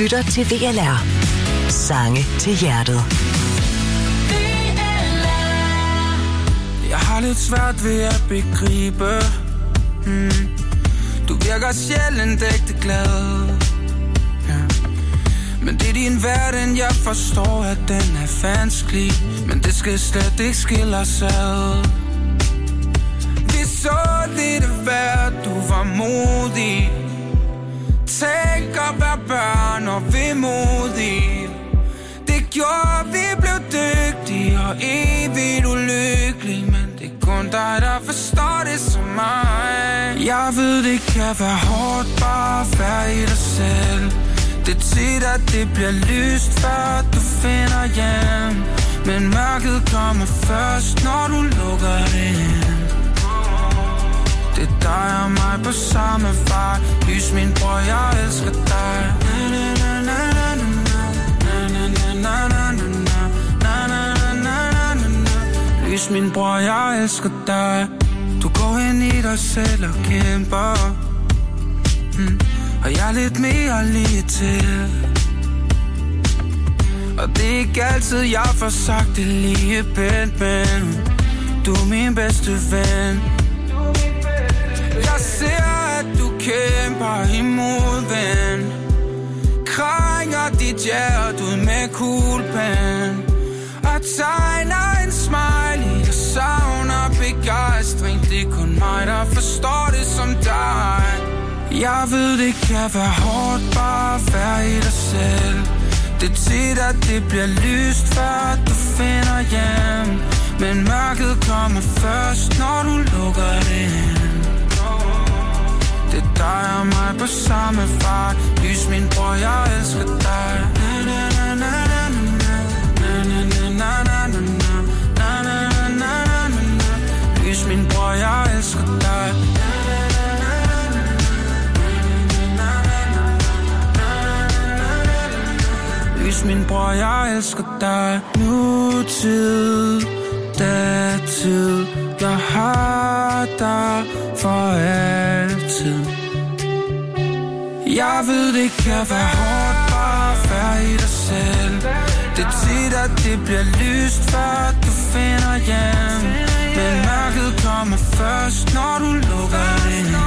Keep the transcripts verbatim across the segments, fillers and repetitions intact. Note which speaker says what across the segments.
Speaker 1: lytter til V L R. Sange til hjertet.
Speaker 2: Jeg har lidt svært ved at begribe, hmm. Du virker sjældent ægte glad, ja. Men det er din verden, jeg forstår, at den er vanskelig. Men det skal slet ikke skille os ad. Vi så lidt værd, du var modig. Tænk at være børn og vemodige. Det gjorde, vi blev dygtige og evigt ulykkelige. Men det er kun dig, der forstår det som mig. Jeg ved, det kan være hårdt bare at være i dig selv. Det er tit, at det bliver lyst, før du finder hjem. Men mørket kommer først, når du lukker det ind. Det er dig og mig på samme vej. Lys min bror, jeg elsker dig. Lys min bror, jeg elsker dig. Du går ind i dig selv og kæmper, hmm. Og jeg er lidt mere lige til. Og det er ikke altid, jeg får sagt det lige pænt, men du er min bedste ven. Jeg ser, at du kæmper imod ven. Krænger dit hjerte ud med kuglepen. Og tegner en smiley. Jeg savner begejstring. Det er kun mig, der forstår det som dig. Jeg ved, det kan være hårdt bare at være i dig selv. Det er tit, at det bliver lyst, før du finder hjem. Men mørket kommer først, når du lukker det ind. Det er dig og mig på samme vej. Lys min bror, jeg elsker dig. Lys min bror, jeg elsker dig. Lys min bror, jeg elsker dig. Nutid, datid, jeg har dig for altid. Jeg ved, det kan være hårdt bare at være i dig selv. Det er tit, at det bliver lyst, før du finder hjem. Men mørket kommer først, når du lukker det ind.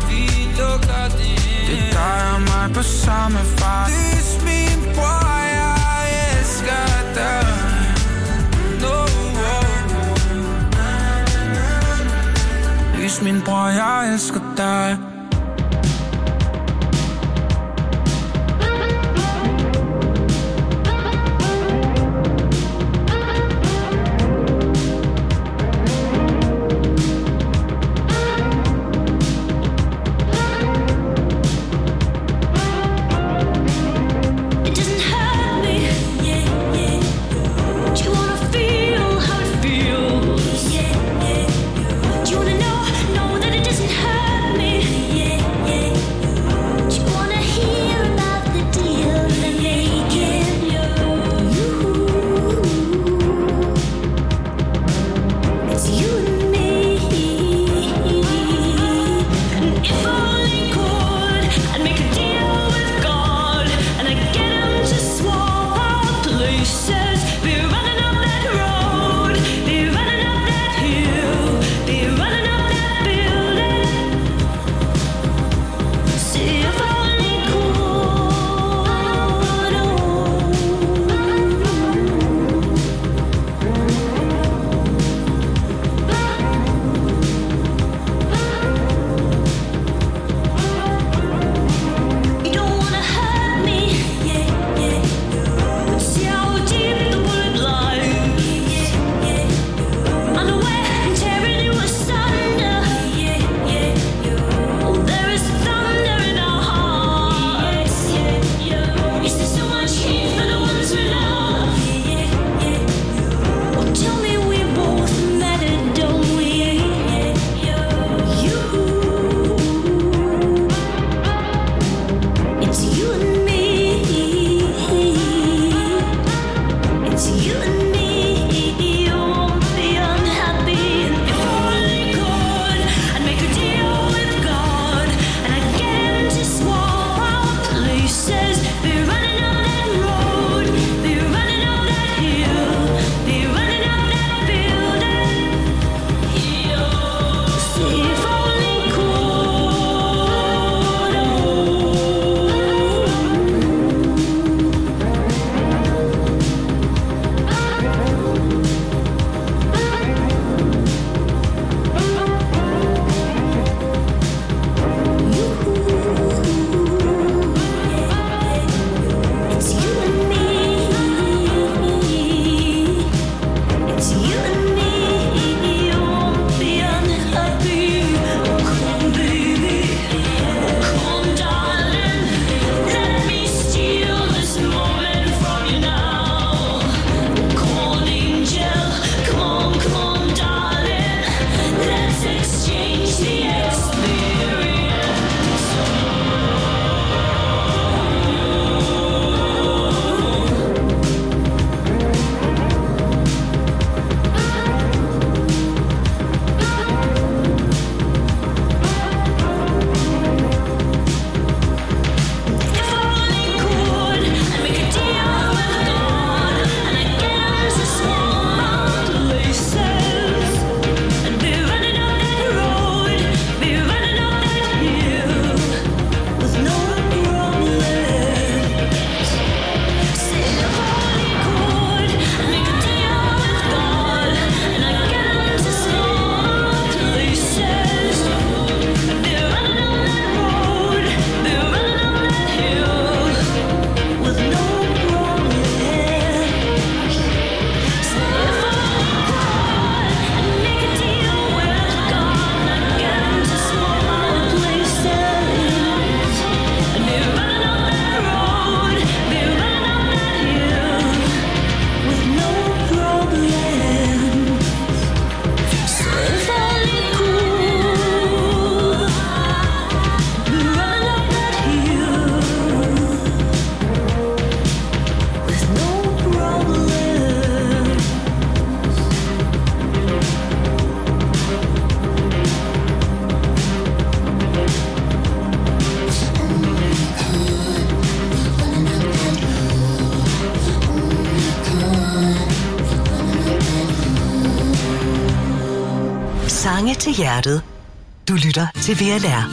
Speaker 2: Det er dig og mig på samme vej. Lys min bror, jeg elsker dig. Lys min bror, jeg elsker dig.
Speaker 3: Yeah, yeah. Do you wanna know, know that it doesn't hurt me?
Speaker 1: Sange til hjertet. Du lytter til V L R.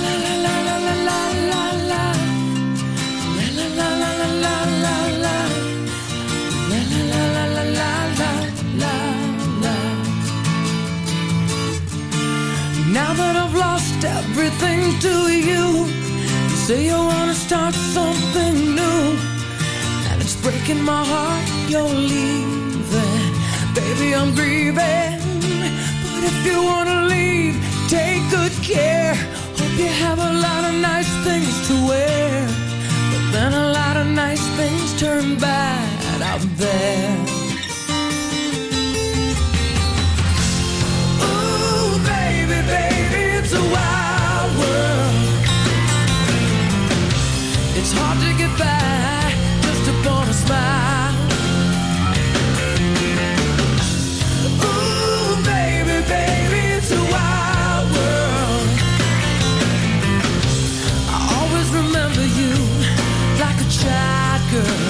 Speaker 2: Now that I've lost everything to you, you say you wanna start something new, and it's breaking my heart you're leaving. Baby, I'm grieving, but if you wanna leave, take good care. Hope you have a lot of nice things to wear, but then a lot of nice things turn bad out there. Baby, it's a wild world. It's hard to get by just upon a smile. Ooh, baby, baby, it's a wild world. I always remember you like a child girl.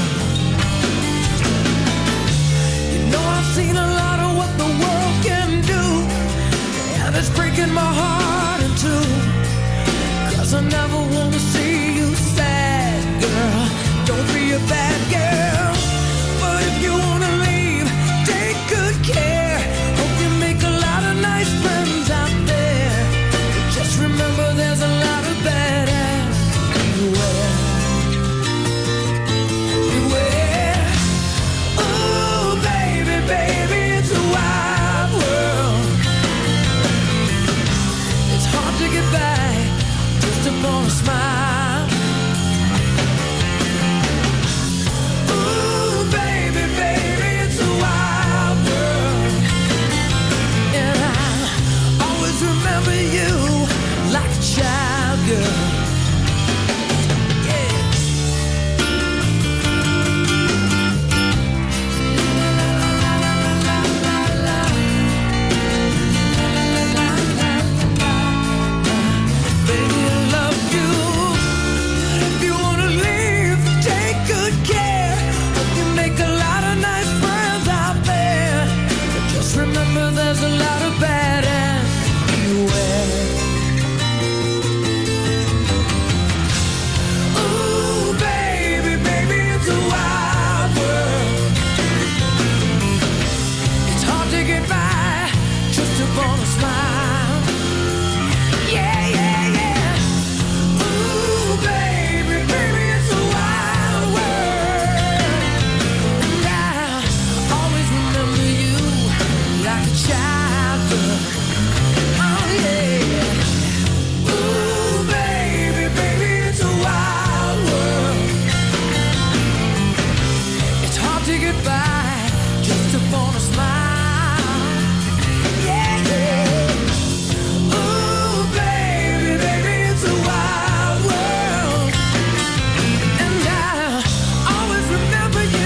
Speaker 2: You know I've seen a lot of what the world can do, and it's breaking my heart in two, 'cause I never wanna see you sad, girl. Don't be a bad girl, but if you wanna leave, take good care. Hope you make a lot of nice friends out there, but just remember there's a lot of badass beware. Beware. Ooh, baby, baby, it's a wild world. To get back just upon a smile. Ooh, baby, baby, it's a wild world, and I always remember you like a child girl.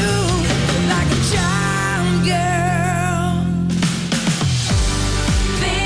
Speaker 3: V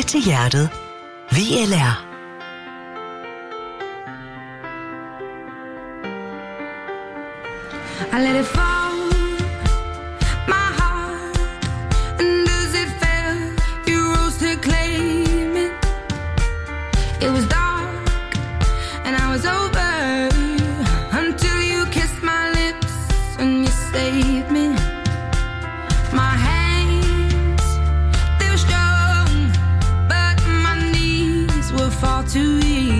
Speaker 1: til hjertet. V L R.
Speaker 2: I let it fall, my heart, and as it fell, you rose to claim it. It was dark, and I was over, until you kissed my lips, and you saved me. My hands, they were strong, but my knees were far too weak.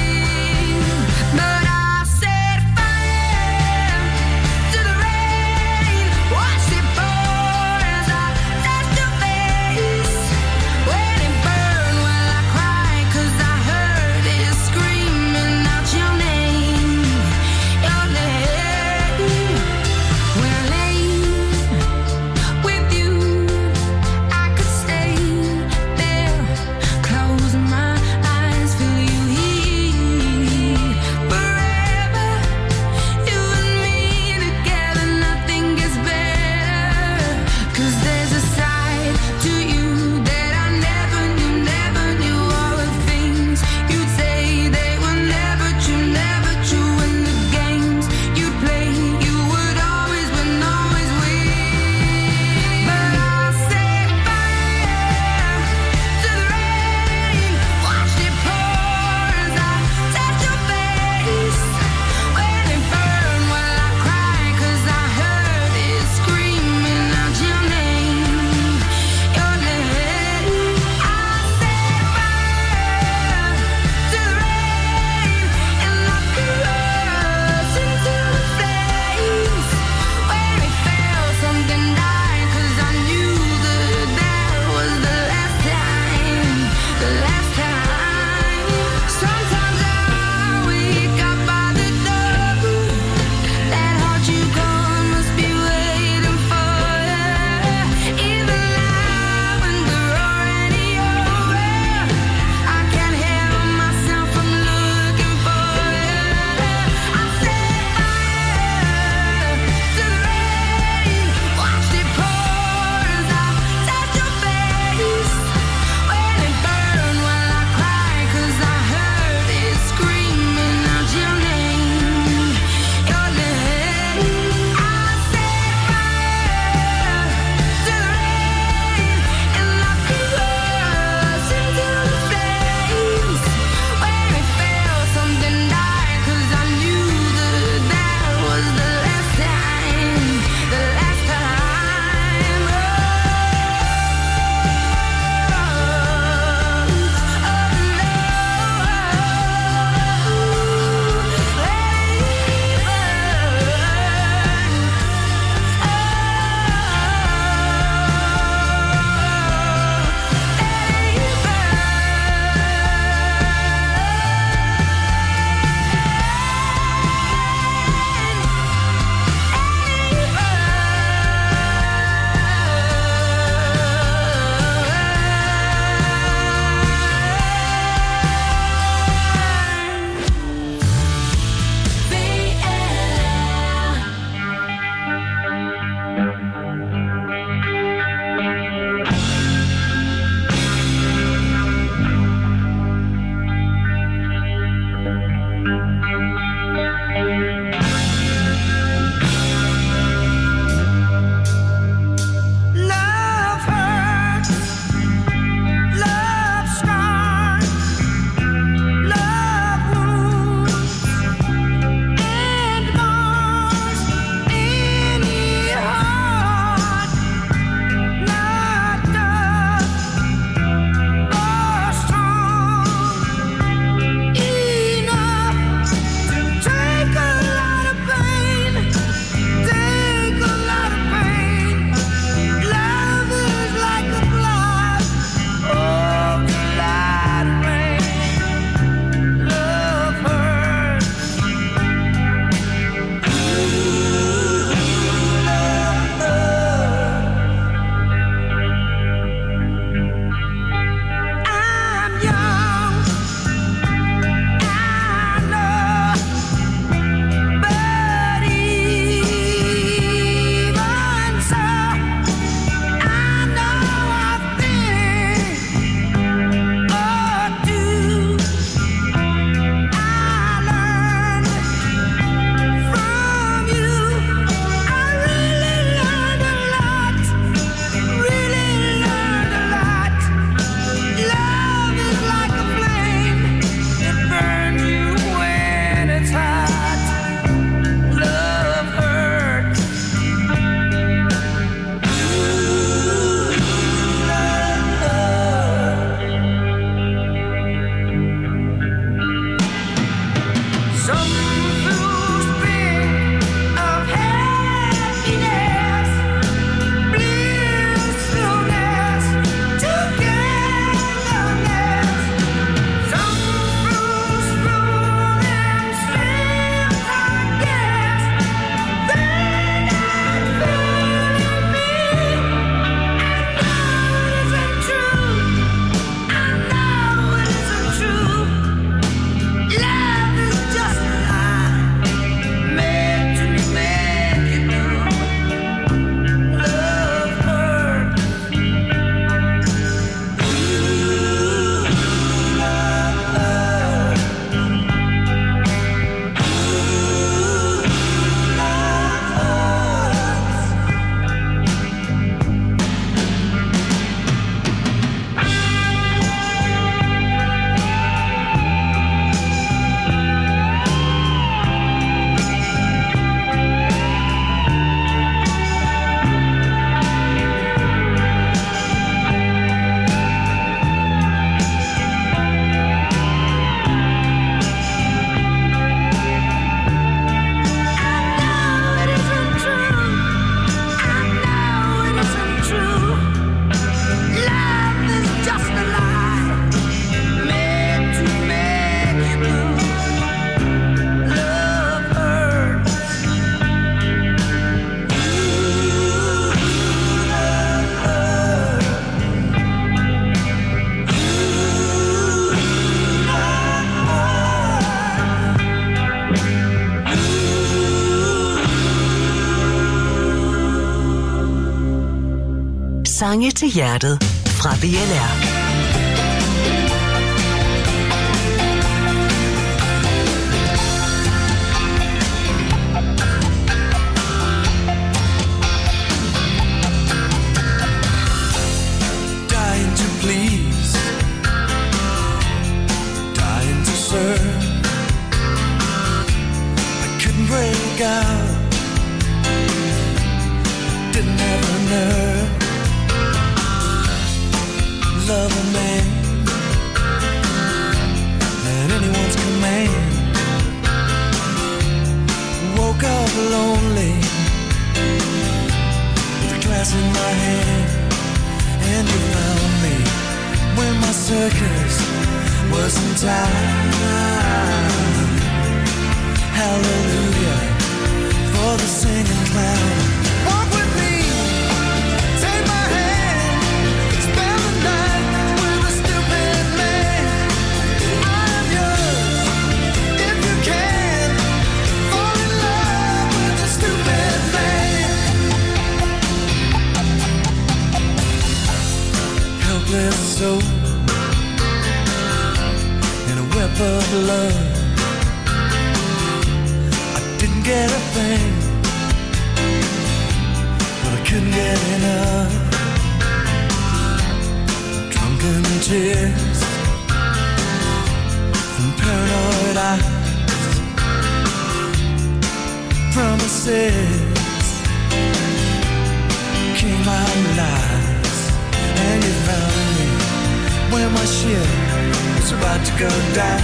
Speaker 3: But I set fire to the rain.
Speaker 1: Sange til hjertet fra B L R.
Speaker 2: Out. Didn't have a nerve. Love a man at anyone's command. Woke up lonely with a glass in my hand, and you found me when my circus wasn't tired. Hallelujah for the singing clown. Walk with me, take my hand, spend the night with a stupid man. I'm yours, if you can, fall in love with a stupid man. Helpless soul in a web of love. Didn't get a thing, but I couldn't get enough. Drunken tears from paranoid eyes, promises came out lies, and you found me when my ship was about to go down.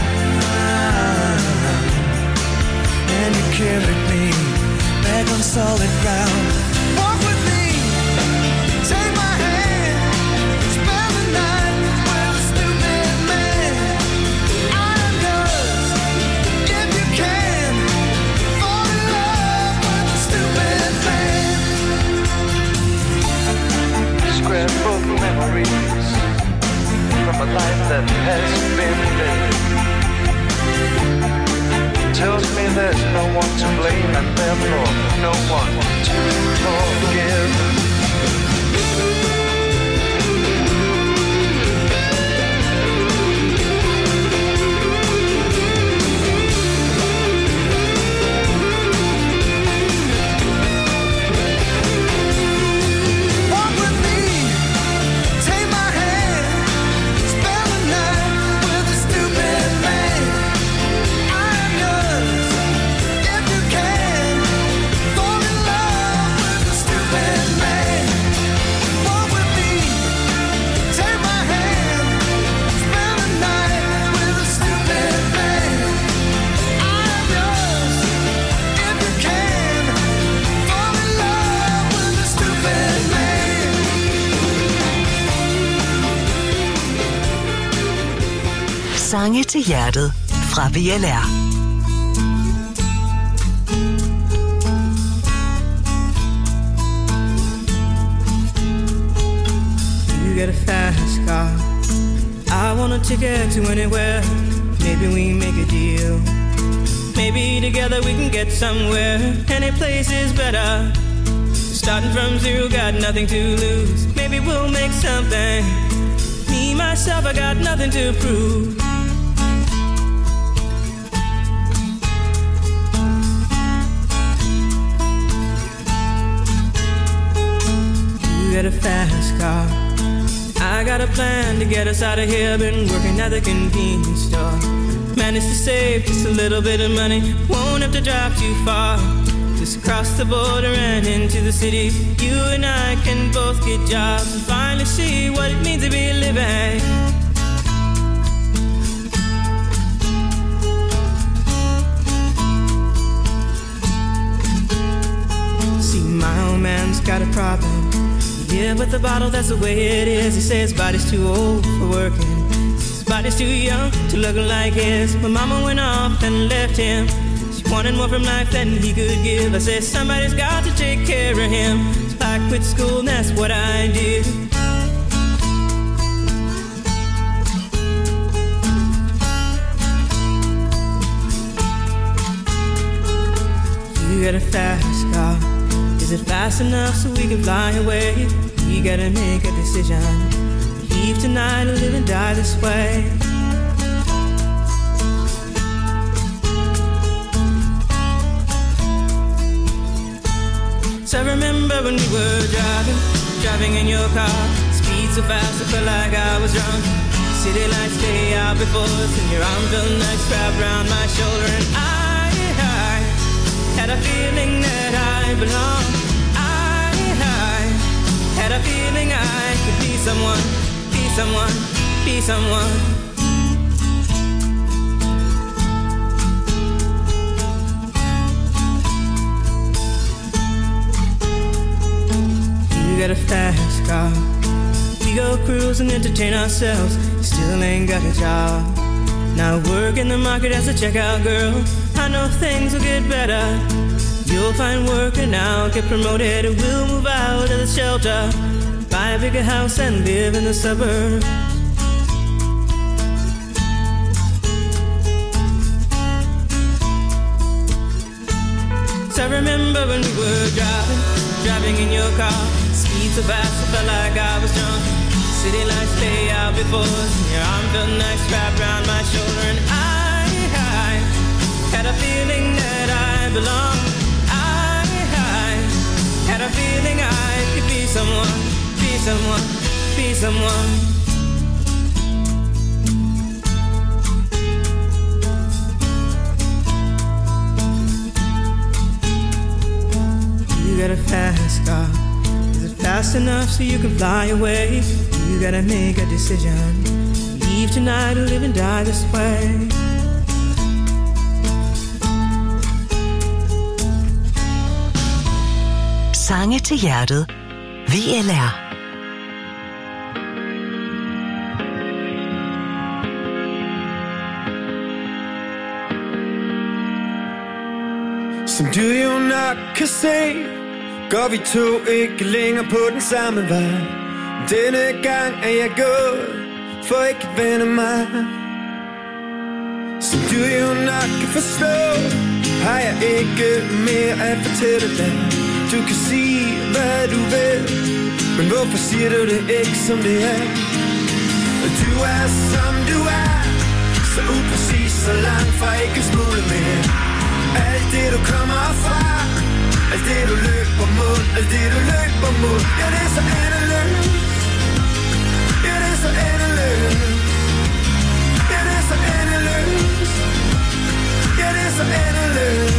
Speaker 2: And you carried me back on solid ground. Walk with me, take my hand, spend the night with a stupid man. I'm yours, if you can, fall in love with a stupid man. Scrapbook memories from a life that has been lived. Tells me there's no one to blame and therefore no one to forgive. Walk with me, take my hand, spend the night with a stupid man.
Speaker 1: Sange til hjertet fra B L R.
Speaker 3: You get a fast car, I want a ticket to anywhere. Maybe we make a deal. Maybe together we can get somewhere. Any place is better. Starting from zero, got nothing to lose. Maybe we'll make something. Me, myself, I got nothing to prove. You get a fast car, I got a plan to get us out of here. Been working at the convenience store, managed to save just a little bit of money. Won't have to drive too far, just across the border and into the city. You and I can both get jobs and finally see what it means to be living. See, my old man's got a problem. Yeah, but the bottle, that's the way it is. He says his body's too old for working, his body's too young to look like his. My mama went off and left him. She wanted more from life than he could give. I said somebody's got to take care of him, so I quit school and that's what I did. You get a fast car, Is it fast enough so we can fly away? We gotta make a decision. Leave tonight or live and die this way. So I remember when we were driving, driving in your car. Speed so fast I felt like I was drunk. City lights lay out before us, and your arm felt nice wrapped around my shoulder. And I, I had a feeling that I belonged. I, I had a feeling I could be someone, be someone, be someone. You got a fast car. We go cruise and entertain ourselves. Still ain't got a job. Now work in the market as a checkout girl. I know things will get better. You'll find work and I'll get promoted. And we'll move out of the shelter, buy a bigger house and live in the suburbs. So I remember when we were driving, driving in your car. Speed so fast I felt like I was drunk. City lights lay out before us, and your arm felt nice wrapped around my shoulder. And I, I had a feeling that I belonged. I, I had a feeling I could be someone, be someone, be someone. You got a fast car. Is it fast enough so you can fly away? You gotta make a decision. Leave tonight or live and die this way.
Speaker 1: Sange til hjertet. V L R.
Speaker 4: Som du jo nok kan se, går vi to ikke længere på den samme vej. Denne gang er jeg gået for ikke at vende mig. Som du jo nok kan forstå, har jeg ikke mere at fortælle dig. Du kan sige hvad du vil, men hvorfor siger du det ikke som det er? Du er som du er, så upræcis, så langt fra ikke en smule mere. Alt det du kommer fra, alt det du løber mod, alt det du løber mod. Ja, det er så endeløst. Ja, det er så endeløst. Ja, det er så endeløst. Ja, det er så endeløst.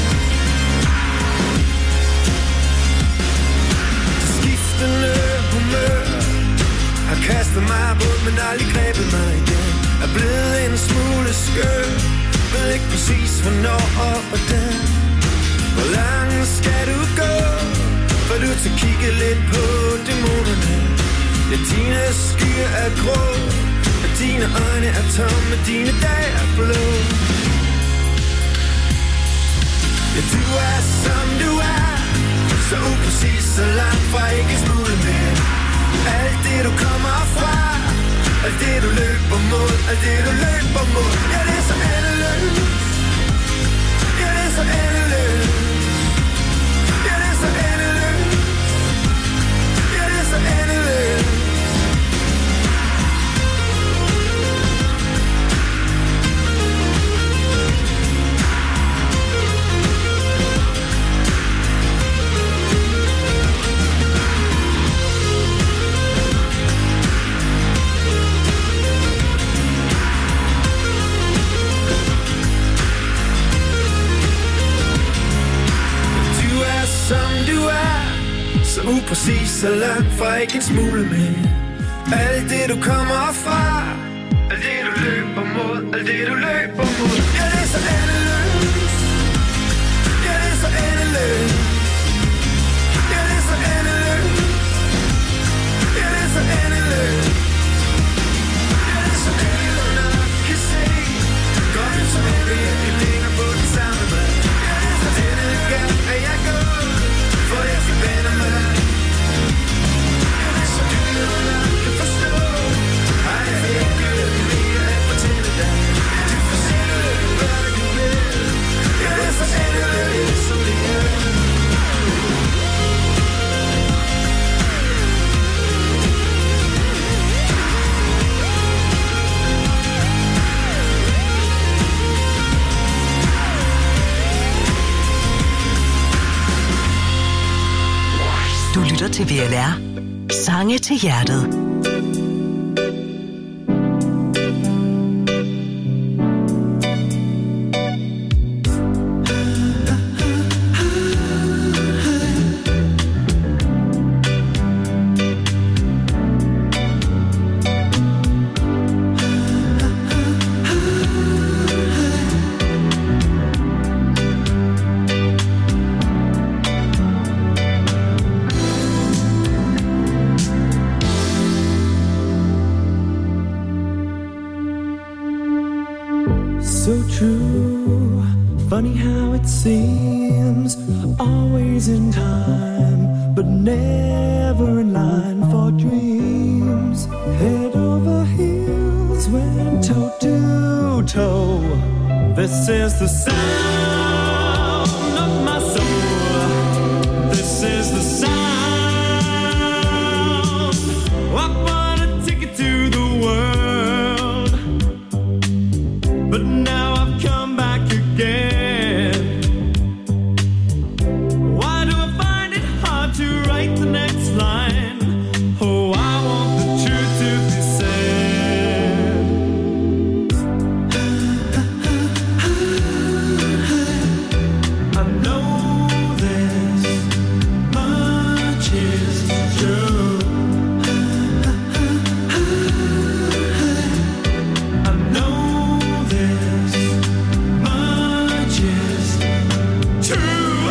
Speaker 4: Skiftende humør har kastet mig rundt, men aldrig grebet mig igen. Er blevet en smule skør, ved ikke præcis hvornår og hvordan. Hvor langt skal du gå, for du til at kigge lidt på dæmonerne? Ja, dine skyer er grå, og dine øjne er tomme, dine dage er blå. Ja, du er som du er, så upræcis, så langt fra ikke en smule mere. Alt det du kommer fra, alt det du løber mod, alt det du løber mod. Ja, det er så endeløst. Ja, det er så endeløst. Ja, det er så endeløst. Ja, det er så endeløst. Så upræcis, så langt fra ikke en smule mere. Alt det du kommer fra, alt det du løber mod, alt det du løber mod. Ja, det er så endeløst. Ja, det er så endeløst. Ja, det er så endeløst. Ja, det er så endeløst. Ja, det er så endeløst, når man kan se. Går vi så virkelig længere på den samme vej. Ja, det er så denne gang, at jeg går. For jeg skal vende mig. Ja, det er så dyrt, at man kan forstå. Har jeg ikke mere at fortælle dig. Du får sige det, hvad du vil. Ja, det er så endeløst, som det er.
Speaker 1: Du lytter til V L R. Sange til hjertet.
Speaker 5: So true, funny how it seems, always in time, but never in line for dreams. Head over heels, went toe to toe. This is the sound of my soul. This is the sound. I bought a ticket to the world, but now I've come back again. Why do I find it hard to write the next line? Oh, I want the truth to be said. I know this much is true. I know this much is true.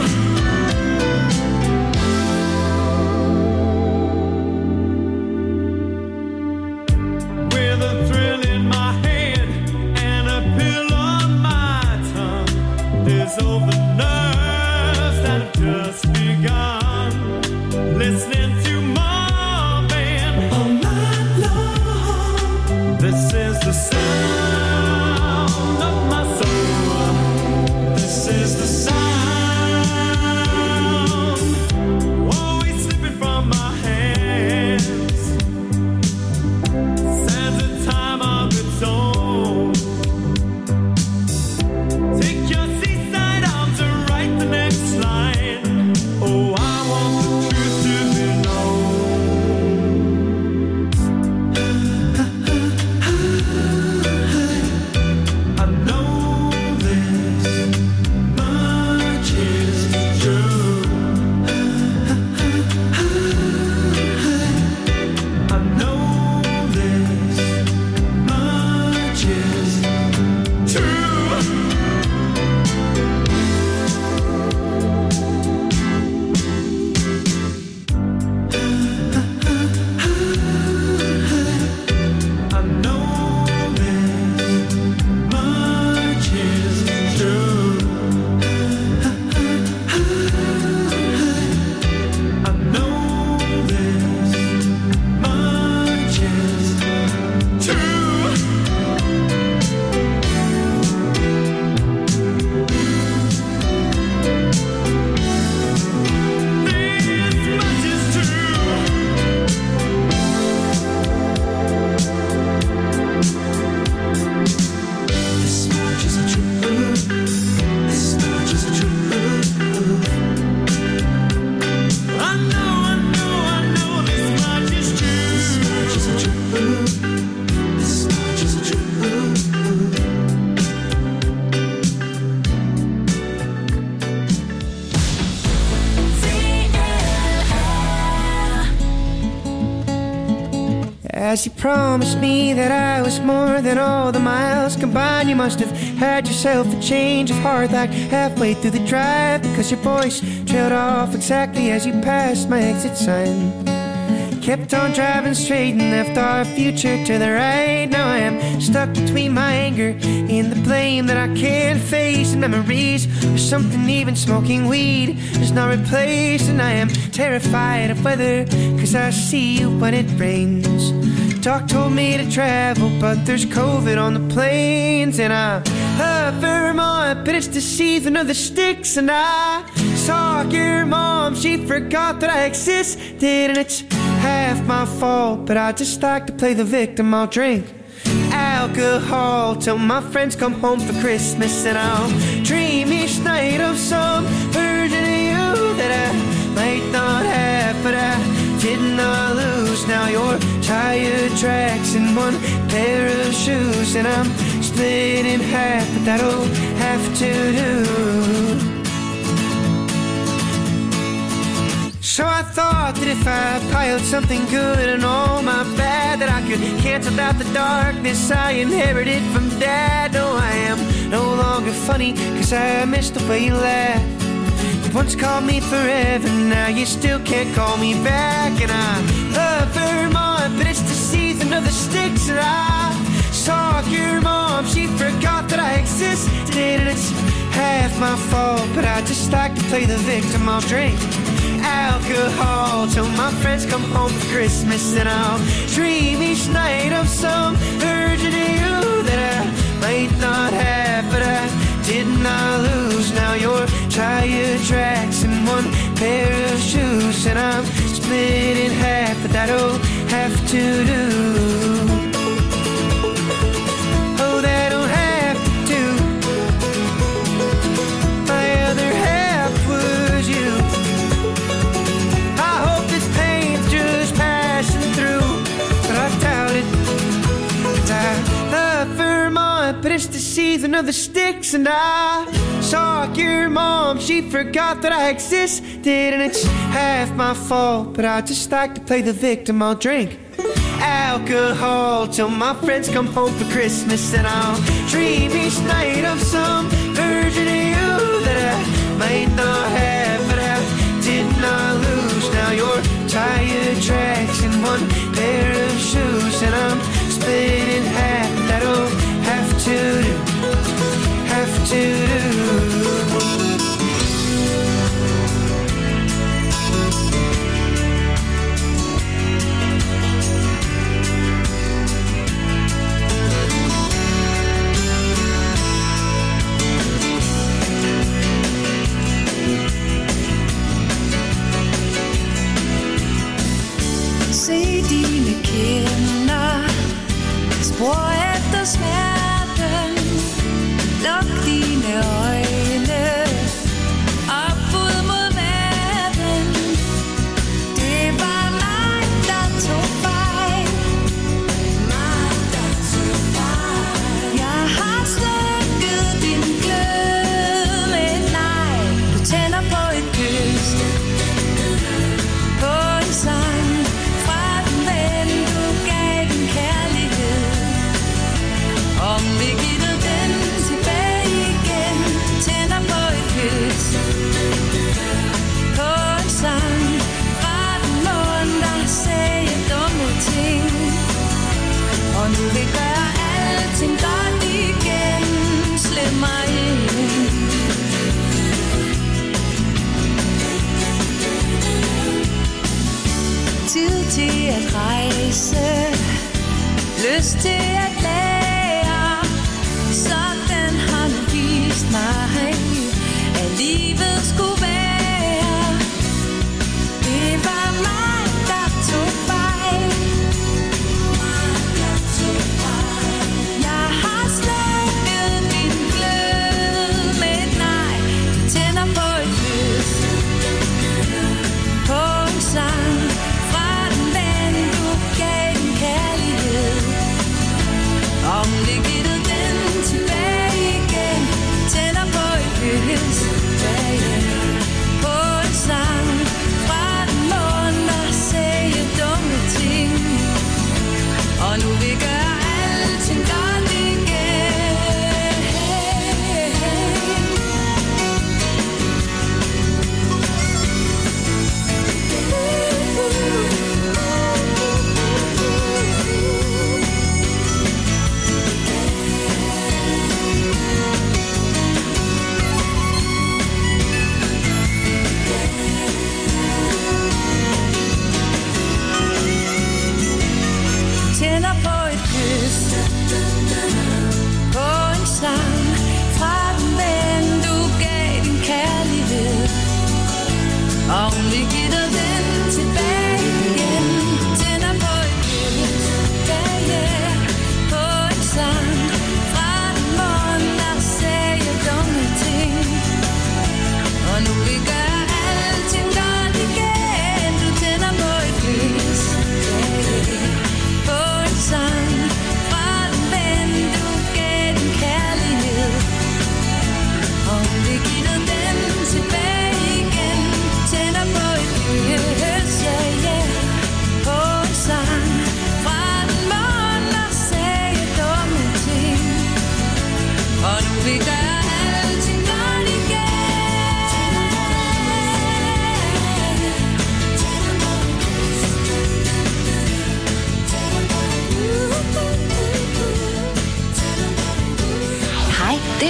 Speaker 5: With a thrill in my head and a pill on my tongue, there's all the nerves that have just begun. Listening to Marvin all night long. This is the sound of my soul. This is the sound, always slipping from my hands. Stands a time of its own. Take your seaside arms and write the next line. Oh, I want the truth to be known. I know this much is true. I know this much is true. I know this much is true. I know this much is true. This much is true. This much is true. This much is true. I know, I know, I know this much is true. This much is true. This much is true.
Speaker 6: As you promised me that I was more than all the miles combined, you must have had yourself a change of heart like halfway through the drive, because your voice trailed off exactly as you passed my exit sign. Kept on driving straight and left our future to the right. Now I am stuck between my anger and the blame that I can't face, and memories or something even smoking weed does not replace. And I am terrified of weather, cause I see you when it rains. Doc told me to travel, but there's COVID on the planes. And I love Vermont, but it's the season of the sticks. And I saw your mom, she forgot that I existed. And it's half my fault, but I just like to play the victim. I'll drink alcohol till my friends come home for Christmas, and I'll dream each night of some version of you that I might not have, but I did not lose. Now your tire tracks in one pair of shoes, and I'm split in half, but that'll have to do. So I thought that if I piled something good and all my bad, that I could cancel out the darkness I inherited from Dad. No, I am no longer funny, cause I missed the way you laughed. You once called me forever, now you still can't call me back. And I love Vermont, but it's the season of the sticks. And I saw your mom, she forgot that I existed. And it's half my fault, but I just like to play the victim. I'll drink alcohol till my friends come home for Christmas, and I'll dream each night of some version of you that I might not have, but I did not lose. Now your tire tracks in one pair of shoes, and I'm split in half, but that'll have to do. Oh, that'll have to do. My other half was you. I hope this pain's just passing through, but I doubt it. 'Cause I love Vermont, but it's the season of the sticks. And I saw your mom, she forgot that I existed. And it's half my fault, but I just like to play the victim. I'll drink alcohol till my friends come home for Christmas, and I'll dream each night of some version of you that I might not have, but I did not lose. Now your tire tracks in one pair of shoes, and I'm split in half. That'll have to do, have to do.
Speaker 7: Se dine kinder, spor efter smerten. Luk dine øjne op ud mod verden. Det var mig, der tog fejl. Mig, der tog fejl. Jeg har slukket din glød med et nej. Du tænder på et kys, på en sang. Om vi giver den tilbage igen, tænder på et kys, på en sang fra den mund, der sagde dumme ting. Og nu vil gøre alting godt igen, slip mig ind. Tid til at rejse, lyst til at lære. Sådan har du vist mig, at livet skulle være. Det var mig, der tog fejl. Jeg har slukket din glød med et nej. Du tænder på et kys, på en sang fra den ven, du gav din kærlighed. Om det givet den tilbage igen, tænder på et kys, på en sang fra den mund, der sagde dumme ting. Og nu vil gøre alting godt igen. Tænder på et kys, på en sang fra den ven, du gav din kærlighed. Og om vi giver den tilbage igen, tænder på et kys, yeah, yeah, på en sang fra den mund, der sagde dumme ting. Og nu vi gør alting godt igen, du tænder på et kys.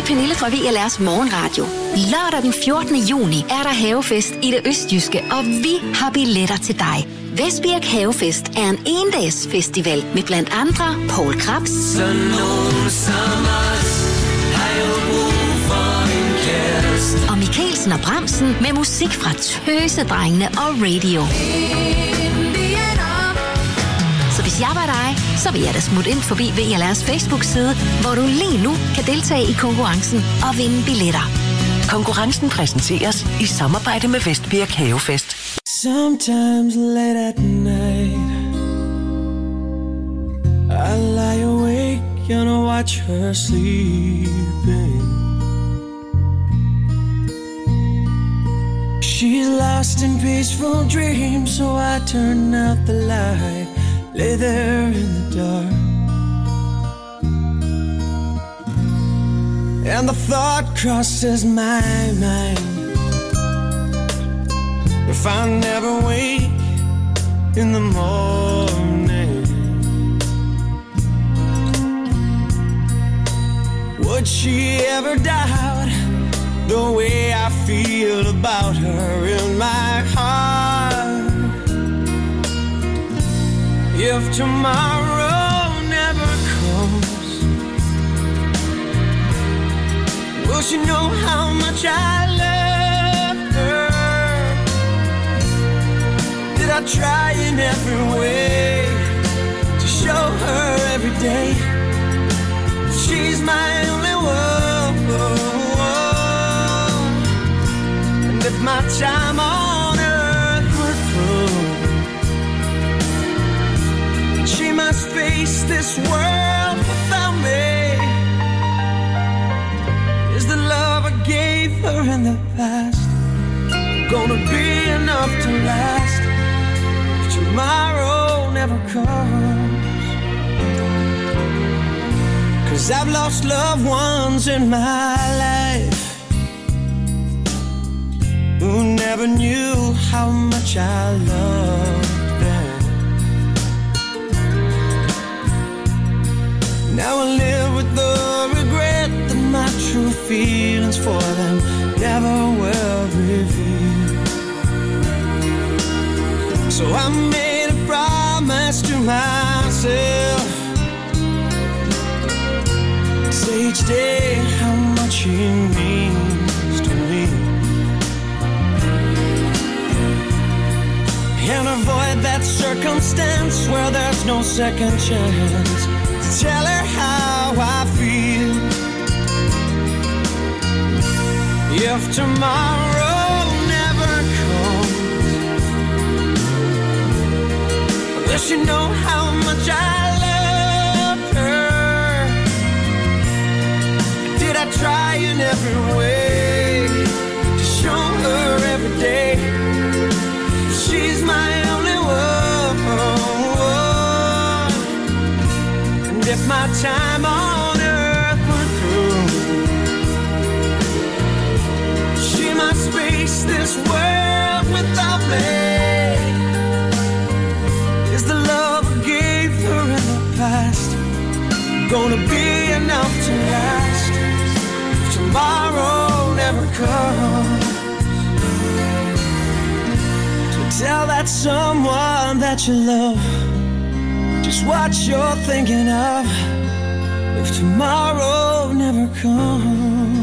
Speaker 8: Pernille fra V L R's morgenradio. Lørdag den fjortende juni er der havefest i det østjyske, og vi har billetter til dig. Vestbirk Havefest er en endags festival med blandt andre Poul Krebs,
Speaker 2: Sådan nogen som os har jo brug for en kæreste.
Speaker 8: og Mikkelsen og Bremsen med musik fra Tøsedrengene og Radio. Så hvis jeg var dig, så vil jeg da smutte ind forbi V L R's Facebook-side, hvor du lige nu kan deltage i konkurrencen og vinde billetter.
Speaker 1: Konkurrencen præsenteres i samarbejde med Vestbirk Havefest.
Speaker 6: Sometimes late at night I lie awake and I watch her sleeping. She's lost in peaceful dreams, so I turn out the light, lay there in the dark. And the thought crosses my mind, if I never wake in the morning, would she ever doubt the way I feel about her in my heart? If tomorrow never comes, will she know how much I love her? Did I try in every way to show her every day she's my only one? And if my time on earth were through, she must face this world without me. Is the love I gave her in the past gonna be enough to last if tomorrow never comes? 'Cause I've lost loved ones in my life who never knew how much I loved them. Now I live with the regret that my true feelings for them never were revealed. So I made a promise to myself, say each day how much he means to me, and avoid that circumstance where there's no second chance to tell her how I feel. If tomorrow never comes, will she know how much I love her? Did I try in every way to show her every day she's my only one? And if my time on earth were through, she must face this world without me. Is the love I gave her in the past gonna be enough to last if tomorrow never comes? So tell that someone that you love just what you're thinking of if tomorrow never comes.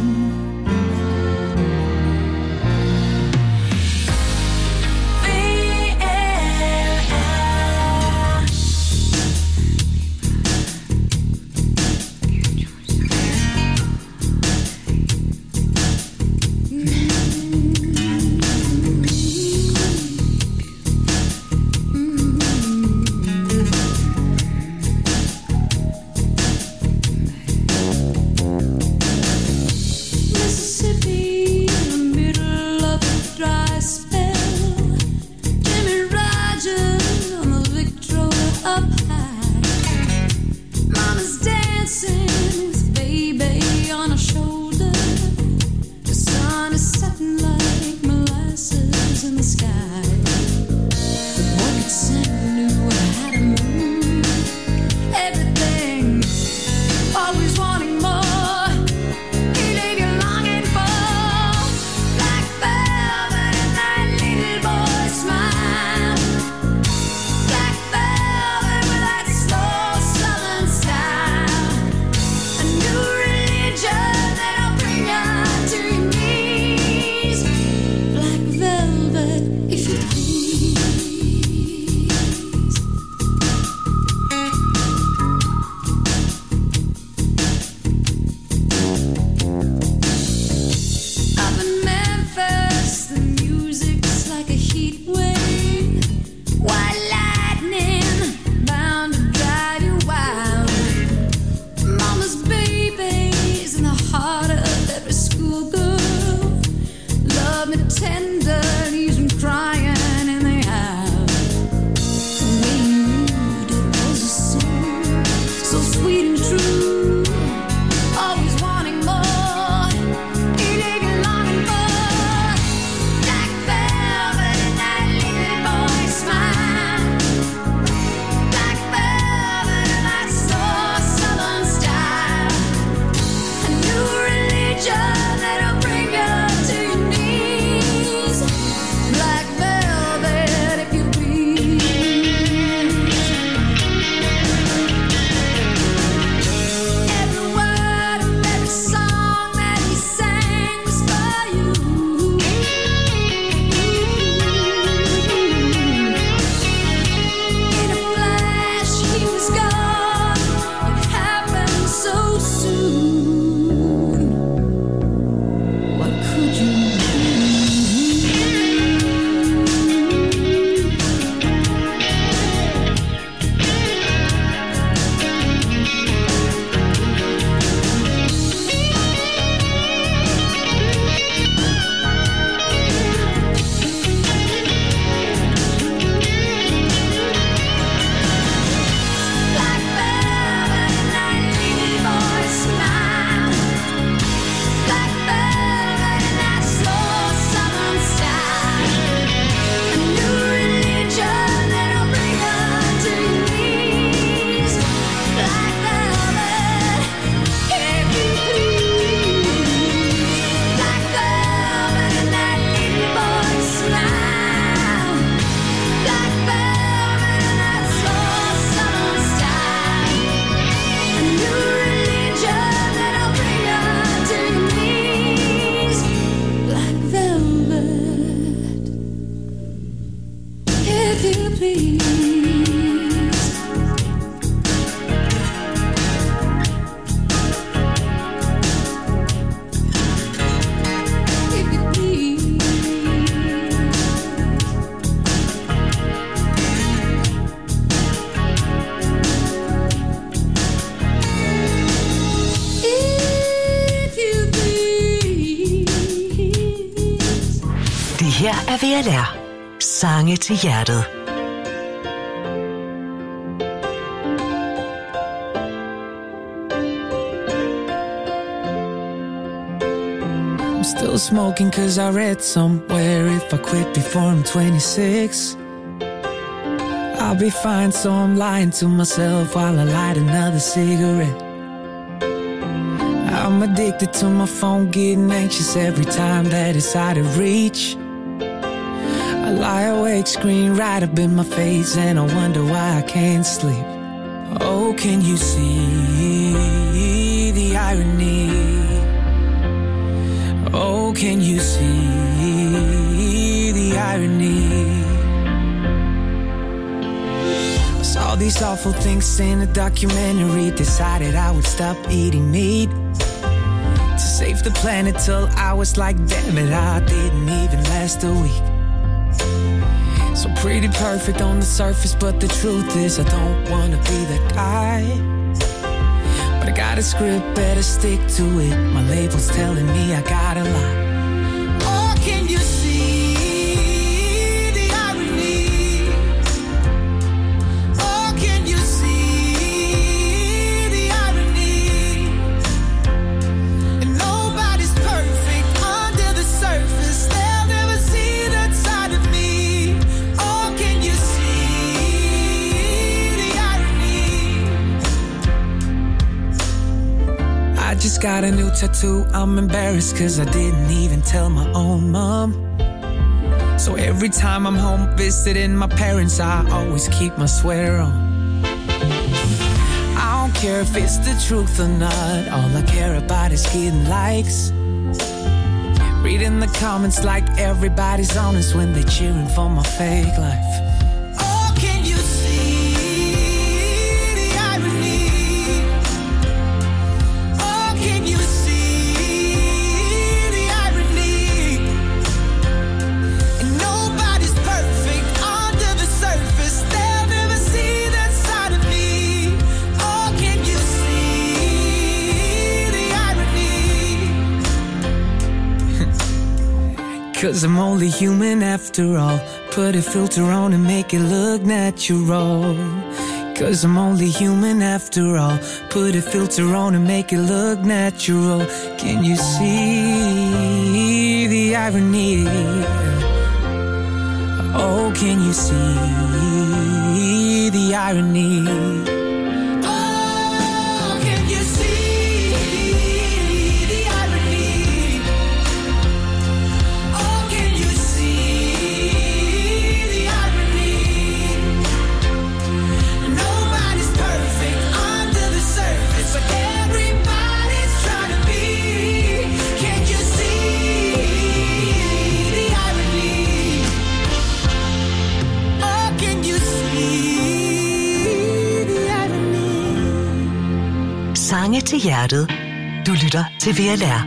Speaker 7: you please.
Speaker 1: Her er V L R. Sange til hjertet.
Speaker 2: I'm still smoking cause I read somewhere if I quit before I'm twenty-six I'll be fine, so I'm lying to myself while I light another cigarette. I'm addicted to my phone, getting anxious every time that it's out of reach. I lie awake, screen right up in my face, and I wonder why I can't sleep. Oh, can you see the irony? Oh, can you see the irony? I saw these awful things in a documentary, decided I would stop eating meat to save the planet till I was like, damn it, I didn't even last a week. So pretty perfect on the surface, but the truth is I don't wanna be that guy. But I got a script, better stick to it. My label's telling me I gotta lie. Oh, can you see the irony? Oh, can you see the irony? And nobody's perfect under the surface. They'll never see that side of me. I just got a new tattoo, I'm embarrassed cause I didn't even tell my own mom. So every time I'm home visiting my parents, I always keep my sweater on. I don't care if it's the truth or not, all I care about is getting likes. Reading the comments like everybody's honest when they're cheering for my fake life. Cause I'm only human after all. Put a filter on and make it look natural. Cause I'm only human after all. Put a filter on and make it look natural. Can you see the irony? Oh, can you see the irony?
Speaker 1: Sange til hjertet. Du lytter til V L R.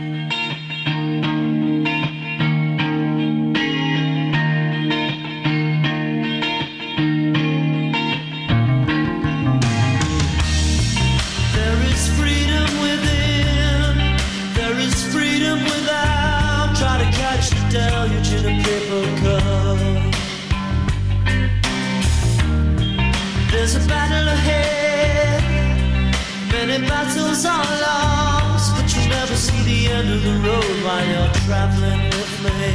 Speaker 9: Battles are lost, but you'll never see the end of the road while you're traveling with me.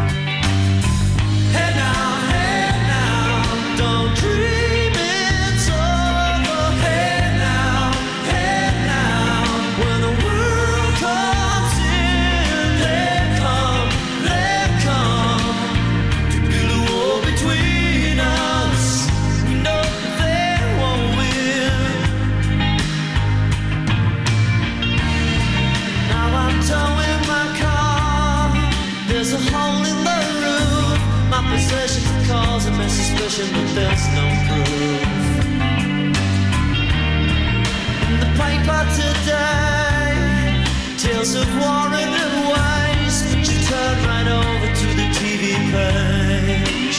Speaker 9: Hey now, hey now, don't dream it's over. Hey now, hey now, when the world comes in, they come, they come to build a wall between us. We know they won't win. Towing my car, there's a hole in the roof. My possessions are causing me suspicion that there's no proof. In the paper today, tales of war and waste, but you turn right over to the T V page.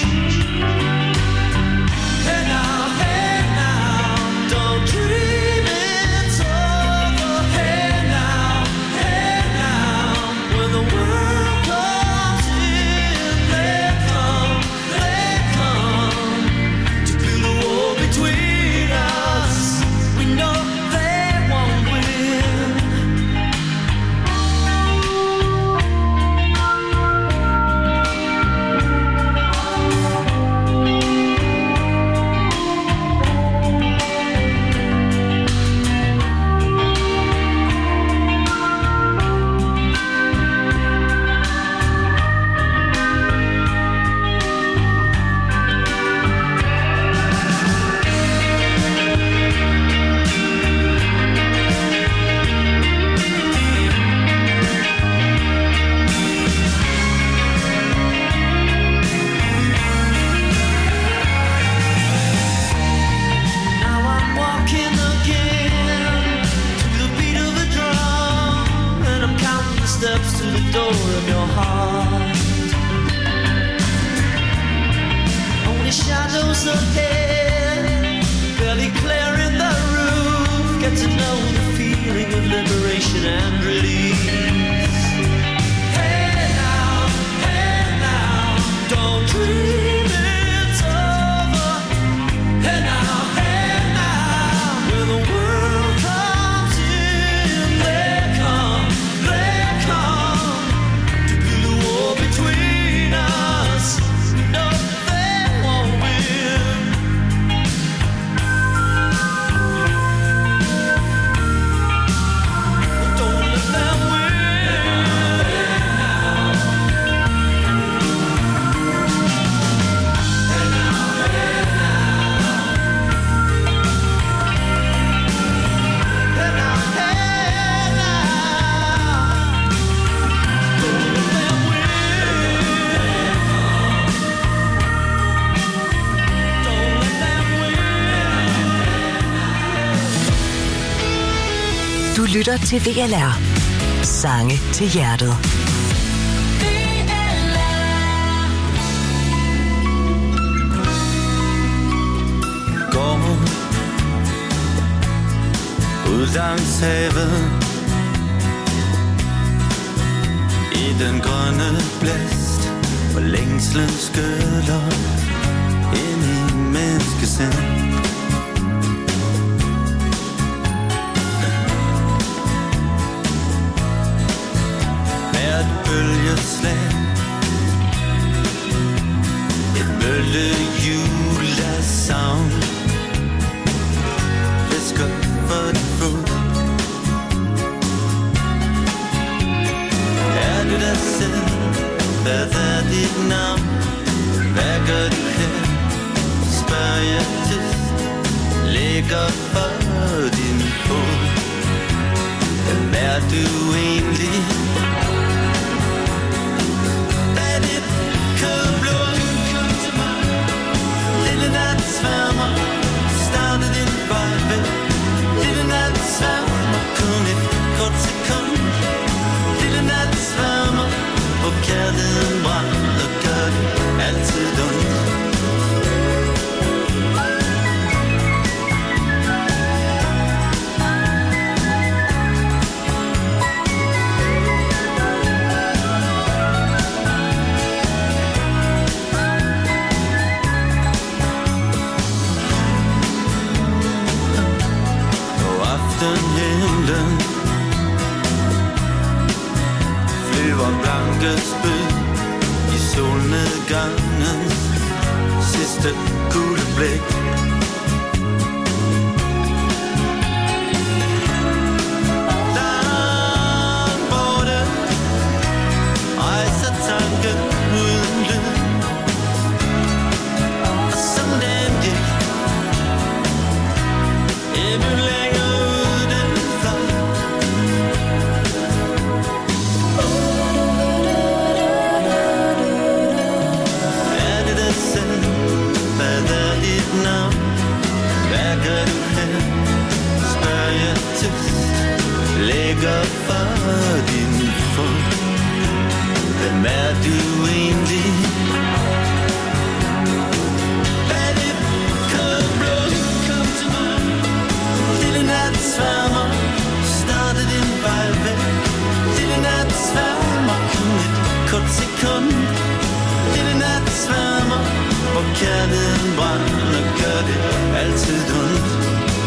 Speaker 9: Hey now, hey now, don't dream it's over. Hey now, hey now, when the world comes in, they come, they come to build a wall between us. We know they won't win. Now I'm walking again to the beat of a drum, and I'm counting the steps to the door of your heart. Only shadows ahead, barely clearing the roof. Get to know the feeling of liberation and release. Hey now, hey now, don't dream it's over. Hey now, hey now, when the world comes in, they come, they come to build a wall between us. No, they won't win. Don't let them win. Hey now, hey now, hey now, hey now, don't let them win. Don't let them win.
Speaker 1: Du lytter til V L R. Sange til hjertet.
Speaker 9: Går ud langs havet i den grønne blæst, hvor længslen skyller ind i menneskesind. Hvert bølgeslag, et møllehjul af savn, fisker for din fod. Er du dig selv? Hvad er dit navn? Hvad gør du her? Spørger jeg tyst, ligger for din fod. Hvem er du egentlig? Er dit kødblod? Lille natsværmer, startede din vej væk. Lille natsværmer, kun et kort sekund. Lille natsværmer, hvor kærligheden brænder, gør det altid ondt. Aftenhimlen flyver blanke spyd i solnedgangens sidste kugleblik. Langt borte rejser tanken uden lyd, og som den gik endnu længere ud den fløj. Er det dig selv? Hvad er dit dit navn. Hvad gør du her? Spørger jeg tyst. Lægger for din fod. Hvem er du egentlig? Lad det kolde blod kom til mig. Lille nat sværmer. Starte din vej væk. Lille nat sværmer. Kun et kort sekund. Lille nat sværmer. Hvor kærligheden brænder. Gør det altid ondt.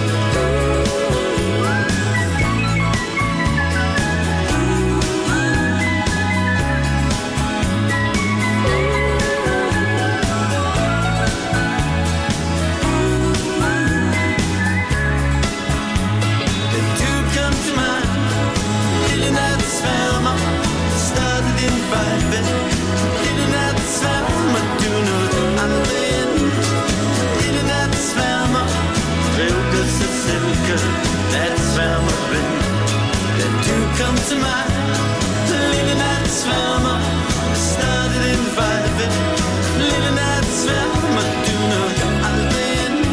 Speaker 9: Kom til mig, lille nat sværmer. Starte din vej væk. Lille nat sværmer. Du når aldrig ind.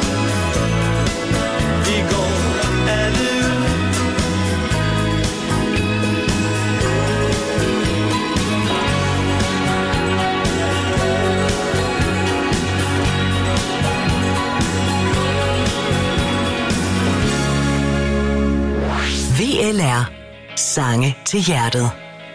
Speaker 9: Vi går alle ud.
Speaker 1: V L R. Sange til hjertet.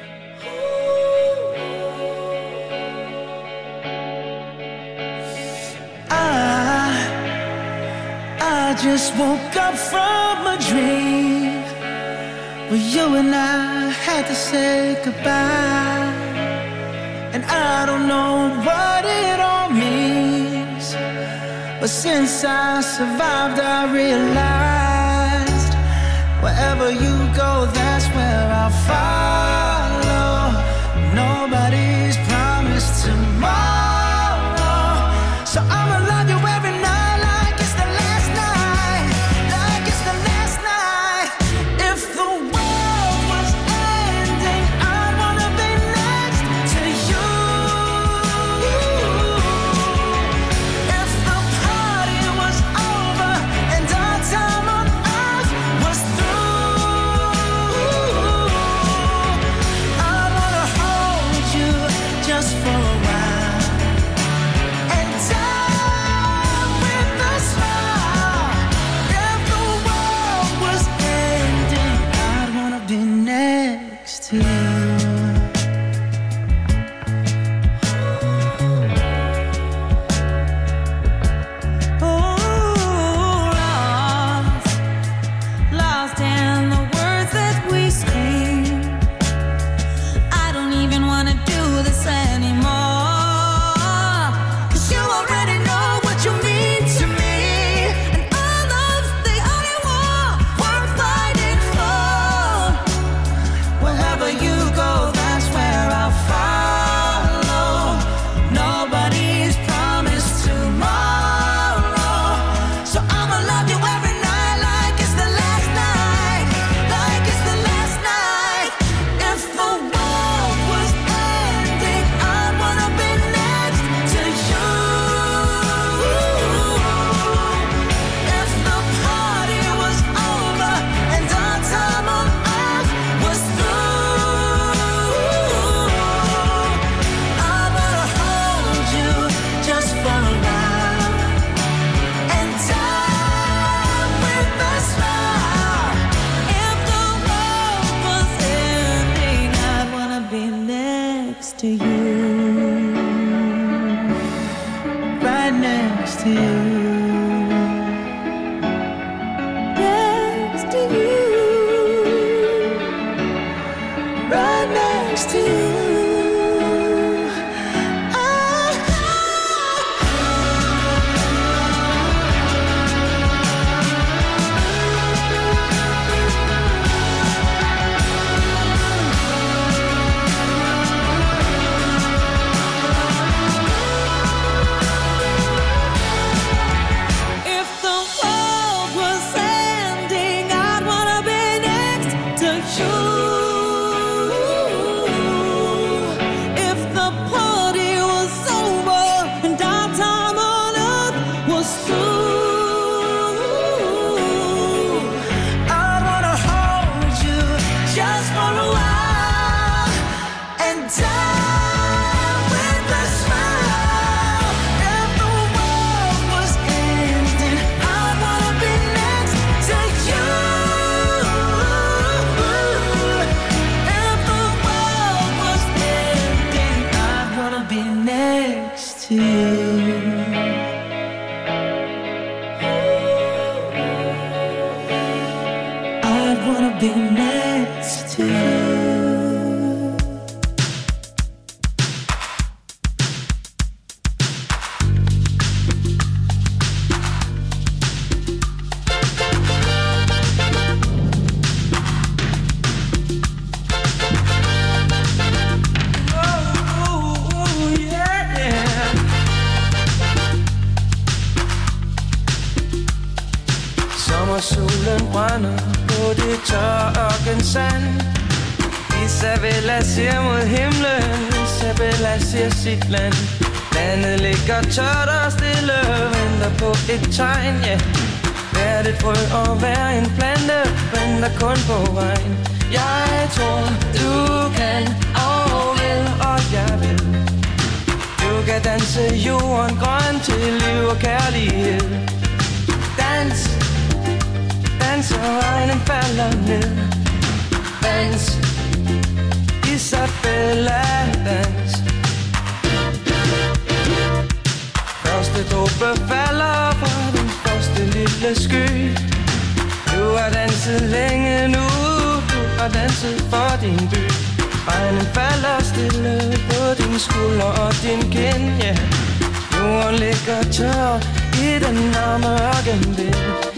Speaker 10: I, I just woke up from a dream where you and I had to say goodbye. And I don't know what it all means, but since I survived I realized wherever you go, that's where I'll follow. Nobody's promised tomorrow, so I'ma love you every night like it's the last night, like it's the last night. If the world was ending, I'd wanna be next to you. If the party was over and our time on earth was through, I wanna hold you just for a while and die with a smile. If the world was ending, I'd wanna be next to you. Lost, lost in the words that we scream. I don't even wanna do this anymore, 'cause you already know what you mean to me, and all love's the only war worth fighting for. Wherever you go, that's where I'll follow. Nobody's promised tomorrow, so I'ma love you every night like it's the last night, like it's the last night. If the world was ending, I'd wanna be next to you. If the party was over and our time on earth was through, I wanna hold you just for a while and die with a smile. If the world was ending, I'd wanna be next to you, right next to you, next to you, right next to you. If the world was ending, I'd wanna be next to you.
Speaker 7: is through. I wanna hold you just for a while and die with a smile. If the world was ending, I wanna be next to you. If the world was ending, I wanna be next to you. I'd wanna be next to you.
Speaker 11: Sommersolen brænder på det tørre sand. Isabella ser mod himlen, Isabella ser sit land. Landet ligger tørt og stille, venter på et tegn, ja yeah. Hvert et frø og hver en plante venter kun på vejen. Jeg tror, du kan og vil, og jeg vil. Du kan danse jorden grøn til liv og kærlighed. Dans, dans og regnen falder ned. Dans, Isabella, dans. Første dråbe falder fra den første lille sky. Du har danset længe nu, du har danset for din by. Regnen falder stille på din skulder og din kind, ja yeah. Jorden ligger tør i den varme ørkenvind.